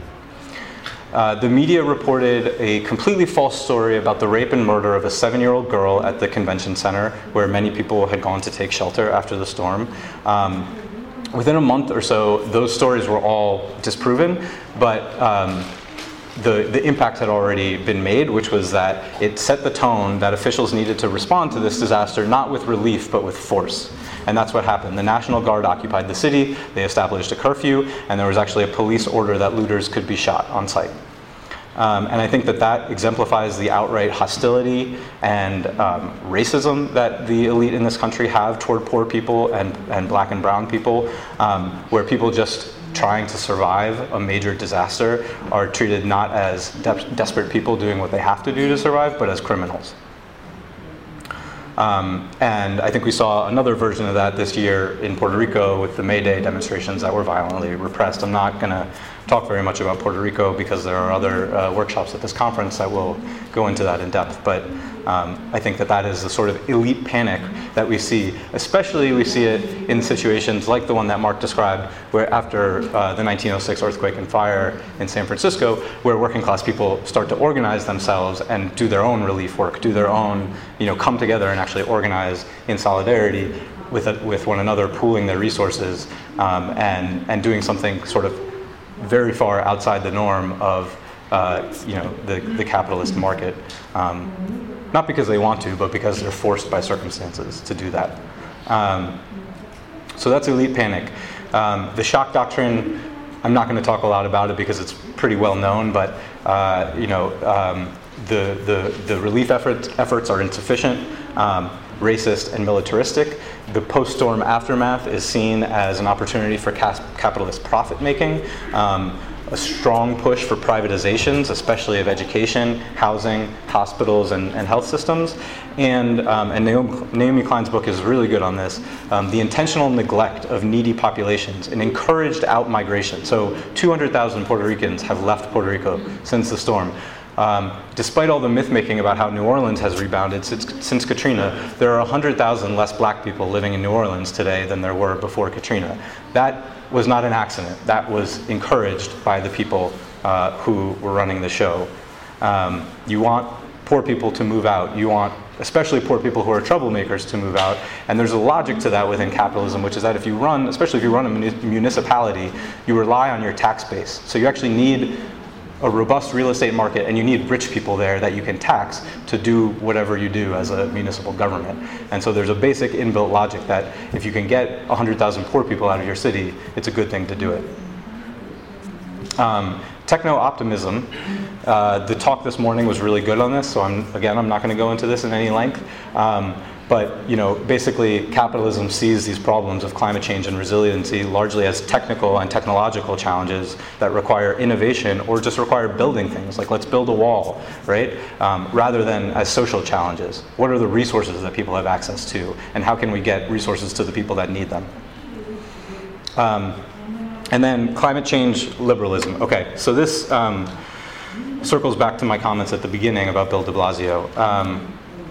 Uh, the media reported a completely false story about the rape and murder of a seven-year-old girl at the convention center, where many people had gone to take shelter after the storm. Um, within a month or so, those stories were all disproven, but um, the, the impact had already been made, which was that it set the tone that officials needed to respond to this disaster not with relief, but with force. And that's what happened. The National Guard occupied the city, they established a curfew, and there was actually a police order that looters could be shot on sight. Um, and I think that that exemplifies the outright hostility and um, racism that the elite in this country have toward poor people and, and black and brown people, um, where people just trying to survive a major disaster are treated not as de- desperate people doing what they have to do to survive, but as criminals. Um, and I think we saw another version of that this year in Puerto Rico with the May Day demonstrations that were violently repressed. I'm not going to talk very much about Puerto Rico because there are other uh, workshops at this conference that will go into that in depth. But um, I think that that is the sort of elite panic that we see. Especially we see it in situations like the one that Mark described, where after uh, the nineteen oh six earthquake and fire in San Francisco, where working class people start to organize themselves and do their own relief work, do their own, you know, come together and actually organize in solidarity with a, with one another, pooling their resources um, and and doing something sort of very far outside the norm of uh, you know the the capitalist market, um, not because they want to, but because they're forced by circumstances to do that. Um, so that's elite panic. Um, the shock doctrine, I'm not going to talk a lot about it because it's pretty well known, but uh, you know um, the the the relief efforts efforts are insufficient. Um, racist and militaristic. The post-storm aftermath is seen as an opportunity for cas- capitalist profit-making, um, a strong push for privatizations, especially of education, housing, hospitals, and, and health systems. And, um, and Naomi, Naomi Klein's book is really good on this, um, the intentional neglect of needy populations and encouraged out-migration. So two hundred thousand Puerto Ricans have left Puerto Rico since the storm. Um, despite all the myth-making about how New Orleans has rebounded since, since Katrina, there are one hundred thousand less black people living in New Orleans today than there were before Katrina. That was not an accident. That was encouraged by the people uh, who were running the show. Um, you want poor people to move out. You want especially poor people who are troublemakers to move out. And there's a logic to that within capitalism, which is that if you run, especially if you run a municipality, you rely on your tax base. So you actually need a robust real estate market, and you need rich people there that you can tax to do whatever you do as a municipal government. And so there's a basic inbuilt logic that if you can get one hundred thousand poor people out of your city, it's a good thing to do it. Um, Techno-optimism. Uh, the talk this morning was really good on this, so I'm, again, I'm not going to go into this in any length. Um, But you know, basically, capitalism sees these problems of climate change and resiliency largely as technical and technological challenges that require innovation or just require building things, like let's build a wall, right? Um, rather than as social challenges. What are the resources that people have access to, and how can we get resources to the people that need them? Um, and then climate change liberalism. Okay, so this um, circles back to my comments at the beginning about Bill de Blasio. Um,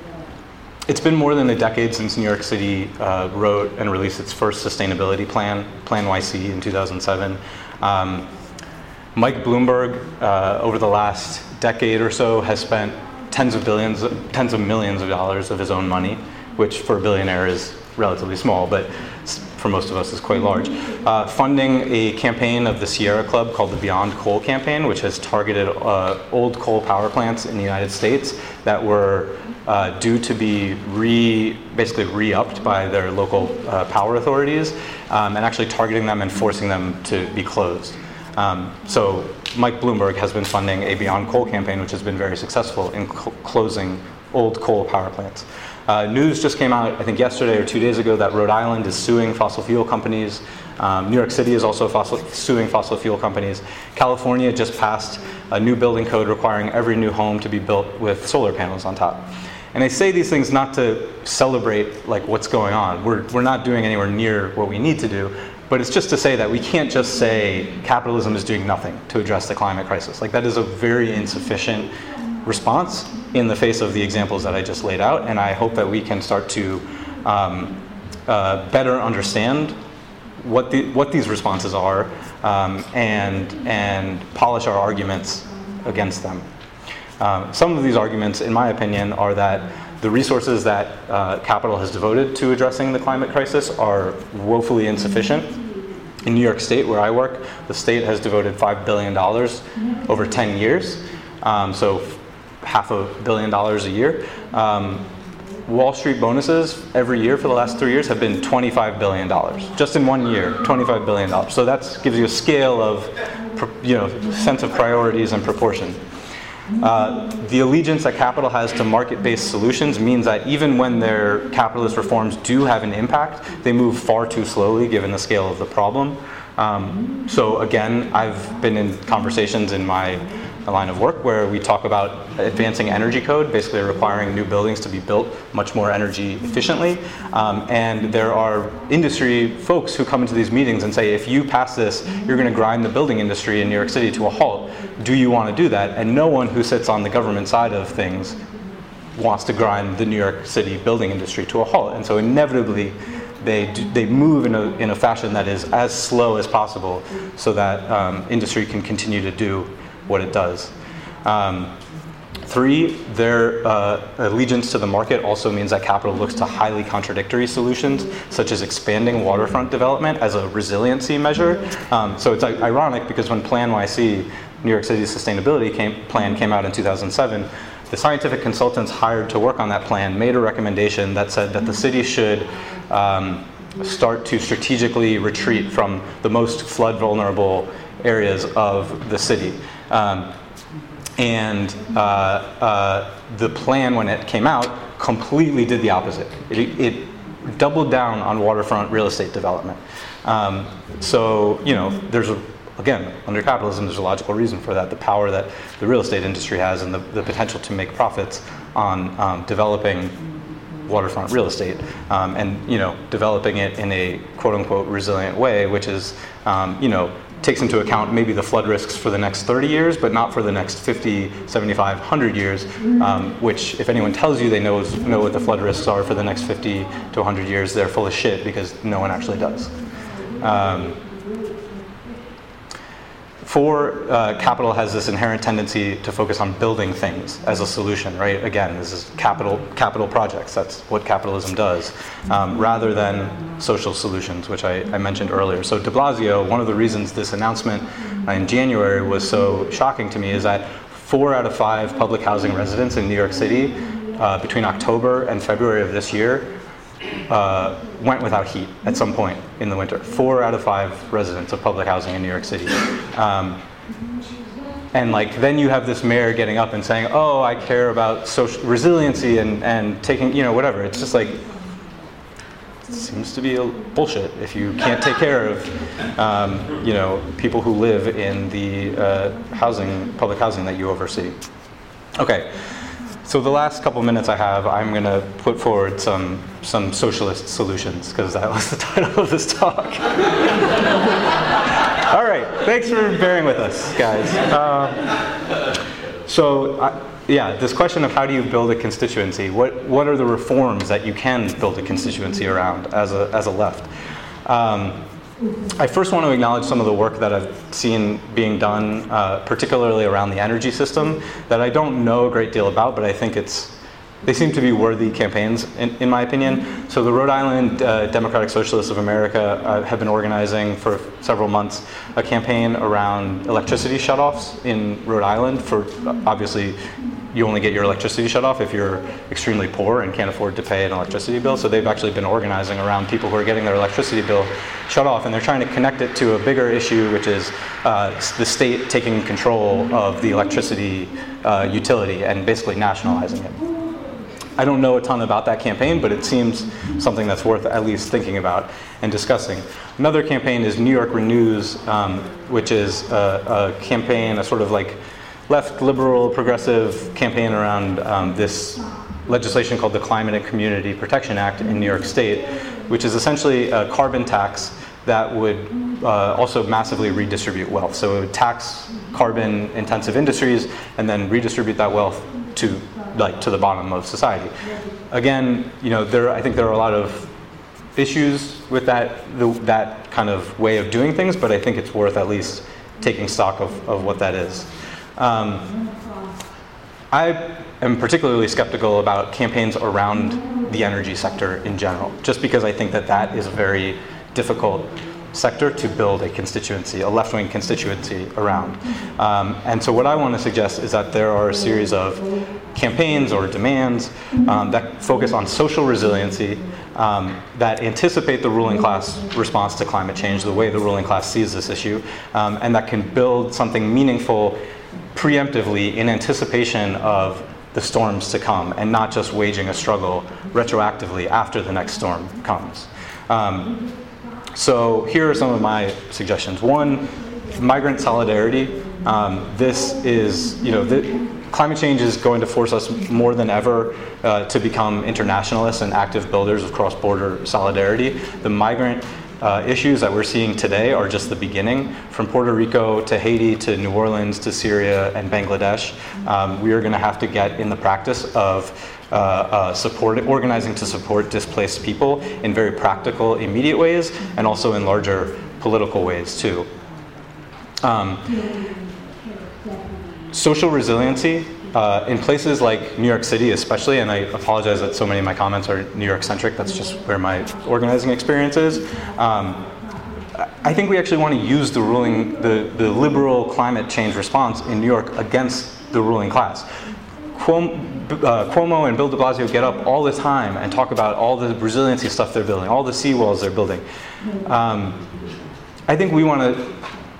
It's been more than a decade since New York City uh, wrote and released its first sustainability plan, Plan Y C, in two thousand seven. Um, Mike Bloomberg, uh, over the last decade or so, has spent tens of billions, tens of millions of dollars of his own money, which for a billionaire is relatively small, but for most of us is quite large, uh, funding a campaign of the Sierra Club called the Beyond Coal campaign, which has targeted uh, old coal power plants in the United States that were uh, due to be re, basically re-upped by their local uh, power authorities, um, and actually targeting them and forcing them to be closed. Um, so Mike Bloomberg has been funding a Beyond Coal campaign, which has been very successful in co- closing old coal power plants. Uh, news just came out, I think yesterday or two days ago, that Rhode Island is suing fossil fuel companies. Um, New York City is also fossil, suing fossil fuel companies. California just passed a new building code requiring every new home to be built with solar panels on top. And I say these things not to celebrate like what's going on. We're, we're not doing anywhere near what we need to do, but it's just to say that we can't just say capitalism is doing nothing to address the climate crisis. Like, that is a very insufficient response in the face of the examples that I just laid out, and I hope that we can start to um, uh, better understand what the what these responses are um, and and polish our arguments against them. Um, some of these arguments, in my opinion, are that the resources that uh, capital has devoted to addressing the climate crisis are woefully insufficient. In New York State, where I work, the state has devoted five billion dollars over ten years, um, so half a billion dollars a year. Um, Wall Street bonuses every year for the last three years have been twenty-five billion dollars. Just in one year, twenty-five billion dollars. So that gives you a scale of, you know, sense of priorities and proportion. Uh, the allegiance that capital has to market-based solutions means that even when their capitalist reforms do have an impact, they move far too slowly given the scale of the problem. Um, so again, I've been in conversations in my line of work where we talk about advancing energy code, basically requiring new buildings to be built much more energy efficiently. Um, and there are industry folks who come into these meetings and say, if you pass this, you're going to grind the building industry in New York City to a halt. Do you want to do that? And no one who sits on the government side of things wants to grind the New York City building industry to a halt. And so inevitably, they do, they move in a, in a fashion that is as slow as possible so that um, industry can continue to do what it does. Um, three, their uh, allegiance to the market also means that capital looks to highly contradictory solutions, such as expanding waterfront development as a resiliency measure. Um, so it's uh, ironic because when Plan Y C, New York City's sustainability came, plan came out in two thousand seven, the scientific consultants hired to work on that plan made a recommendation that said that the city should um, start to strategically retreat from the most flood vulnerable areas of the city. Um, and uh, uh, the plan, when it came out, completely did the opposite. It, it doubled down on waterfront real estate development. Um, so, you know, there's a, again, under capitalism, there's a logical reason for that. The power that the real estate industry has and the, the potential to make profits on um, developing waterfront real estate um, and, you know, developing it in a quote-unquote resilient way, which is, um, you know, takes into account maybe the flood risks for the next thirty years, but not for the next fifty, seventy-five, one hundred years, um, which if anyone tells you they know, know what the flood risks are for the next fifty to one hundred years, they're full of shit because no one actually does. Um, Four, uh, capital has this inherent tendency to focus on building things as a solution, right? Again, this is capital capital projects. That's what capitalism does, um, rather than social solutions, which I, I mentioned earlier. So de Blasio, one of the reasons this announcement in January was so shocking to me is that four out of five public housing residents in New York City uh, between October and February of this year Uh, went without heat at some point in the winter. Four out of five residents of public housing in New York City. Um, and like then you have this mayor getting up and saying, oh, I care about social resiliency and, and taking, you know, whatever. It's just like, it seems to be a bullshit if you can't take care of, um, you know, people who live in the uh, housing, public housing that you oversee. Okay. So the last couple minutes I have, I'm going to put forward some some socialist solutions, because that was the title of this talk. All right, thanks for bearing with us, guys. Uh, so, I, yeah, this question of how do you build a constituency? What what are the reforms that you can build a constituency around as a as a left? Um, I first want to acknowledge some of the work that I've seen being done, uh, particularly around the energy system, that I don't know a great deal about, but I think it's, they seem to be worthy campaigns, in, in my opinion. So the Rhode Island uh, Democratic Socialists of America uh, have been organizing for several months a campaign around electricity shutoffs in Rhode Island. For obviously, you only get your electricity shut off if you're extremely poor and can't afford to pay an electricity bill. So they've actually been organizing around people who are getting their electricity bill shut off, and they're trying to connect it to a bigger issue, which is uh, the state taking control of the electricity uh, utility and basically nationalizing it. I don't know a ton about that campaign, but it seems something that's worth at least thinking about and discussing. Another campaign is New York Renews, um, which is a, a campaign, a sort of like left, liberal, progressive campaign around um, this legislation called the Climate and Community Protection Act in New York State, which is essentially a carbon tax that would uh, also massively redistribute wealth. So it would tax carbon-intensive industries and then redistribute that wealth to like to the bottom of society. Again, you know, there I think there are a lot of issues with that the, that kind of way of doing things, but I think it's worth at least taking stock of, of what that is. Um, I am particularly skeptical about campaigns around the energy sector in general, just because I think that that is a very difficult sector to build a constituency, a left-wing constituency around. Um, and so what I want to suggest is that there are a series of campaigns or demands um, that focus on social resiliency, um, that anticipate the ruling class response to climate change, the way the ruling class sees this issue, um, and that can build something meaningful preemptively in anticipation of the storms to come, and not just waging a struggle retroactively after the next storm comes. Um, So here are some of my suggestions. One, migrant solidarity. Um, this is, you know, the, climate change is going to force us more than ever uh, to become internationalists and active builders of cross-border solidarity. The migrant uh, issues that we're seeing today are just the beginning. From Puerto Rico to Haiti to New Orleans to Syria and Bangladesh, um, we are going to have to get in the practice of uh, uh, support, organizing to support displaced people in very practical, immediate ways, and also in larger political ways too. Um, social resiliency uh, in places like New York City especially, and I apologize that so many of my comments are New York centric, that's just where my organizing experience is. Um, I think we actually want to use the ruling, the, the liberal climate change response in New York against the ruling class. Cuomo, uh, Cuomo and Bill de Blasio get up all the time and talk about all the resiliency stuff they're building, all the seawalls they're building. Um, I think we want to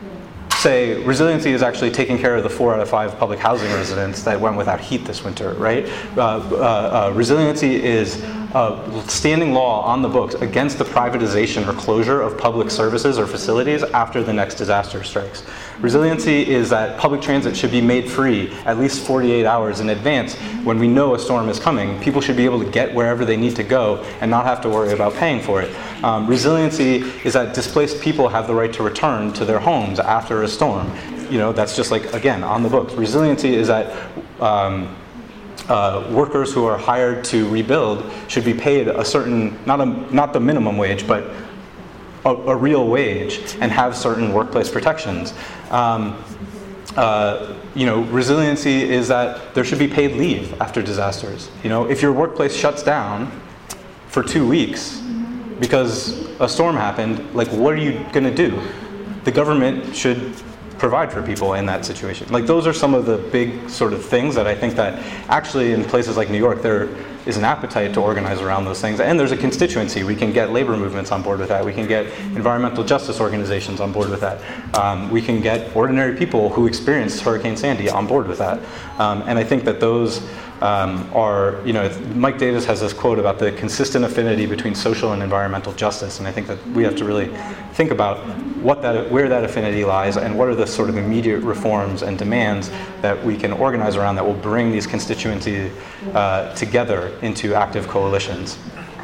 say resiliency is actually taking care of the four out of five public housing residents that went without heat this winter, right? Uh, uh, uh, resiliency is uh, standing law on the books against the privatization or closure of public services or facilities after the next disaster strikes. Resiliency is that public transit should be made free at least forty-eight hours in advance when we know a storm is coming. People should be able to get wherever they need to go and not have to worry about paying for it. Um, resiliency is that displaced people have the right to return to their homes after a storm. You know, that's just like, again, on the books. Resiliency is that um, uh, workers who are hired to rebuild should be paid a certain, not a, not the minimum wage, but a, a real wage and have certain workplace protections. Um, uh, you know, resiliency is that there should be paid leave after disasters. You know, if your workplace shuts down for two weeks because a storm happened, like, what are you going to do? The government should provide for people in that situation. Like, those are some of the big sort of things that I think that actually in places like New York there is an appetite to organize around those things, and there's a constituency. We can get labor movements on board with that. We can get environmental justice organizations on board with that. Um, we can get ordinary people who experienced Hurricane Sandy on board with that. Um, and I think that those um, are, you know, Mike Davis has this quote about the consistent affinity between social and environmental justice, and I think that we have to really think about what that, where that affinity lies, and what are the sort of immediate reforms and demands that we can organize around that will bring these constituencies uh, together into active coalitions.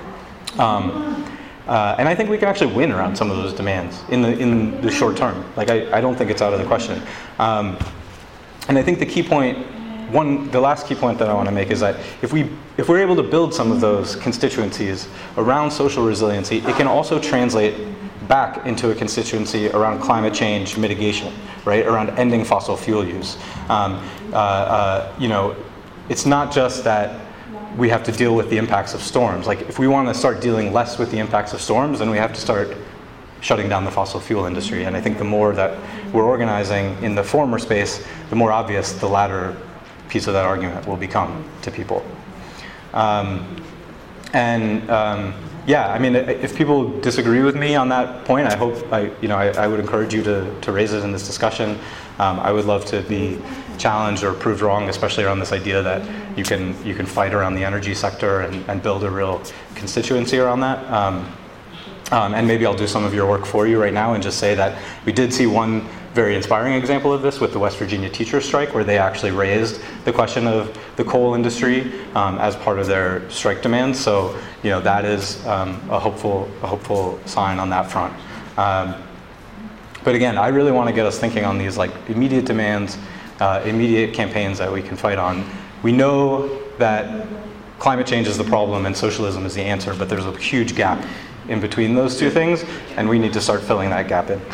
Um, uh, and I think we can actually win around some of those demands in the in the short term. Like, I, I don't think it's out of the question. Um, and I think the key point, one, the last key point that I want to make is that if we if we're able to build some of those constituencies around social resiliency, it can also translate back into a constituency around climate change mitigation, right? Around ending fossil fuel use. Um, uh, uh, you know, it's not just that we have to deal with the impacts of storms. Like, if we want to start dealing less with the impacts of storms, then we have to start shutting down the fossil fuel industry. And I think the more that we're organizing in the former space, the more obvious the latter piece of that argument will become to people. Um, and um, yeah, I mean, if people disagree with me on that point, I hope, I, you know, I, I would encourage you to, to raise it in this discussion. Um, I would love to be challenged or proved wrong, especially around this idea that you can you can fight around the energy sector and, and build a real constituency around that. Um, um, and maybe I'll do some of your work for you right now and just say that we did see one very inspiring example of this with the West Virginia teachers strike, where they actually raised the question of the coal industry um, as part of their strike demands. So, you know, that is um, a hopeful a hopeful sign on that front. Um, but again, I really want to get us thinking on these like immediate demands, uh, immediate campaigns that we can fight on. We know that climate change is the problem and socialism is the answer, but there's a huge gap in between those two things, and we need to start filling that gap in.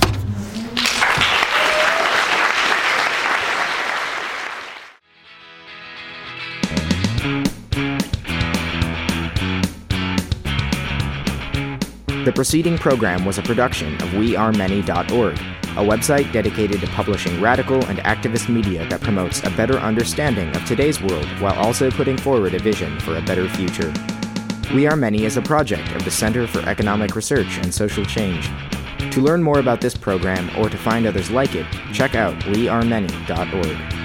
The preceding program was a production of we are many dot org, a website dedicated to publishing radical and activist media that promotes a better understanding of today's world while also putting forward a vision for a better future. We Are Many is a project of the Center for Economic Research and Social Change. To learn more about this program or to find others like it, check out we are many dot org.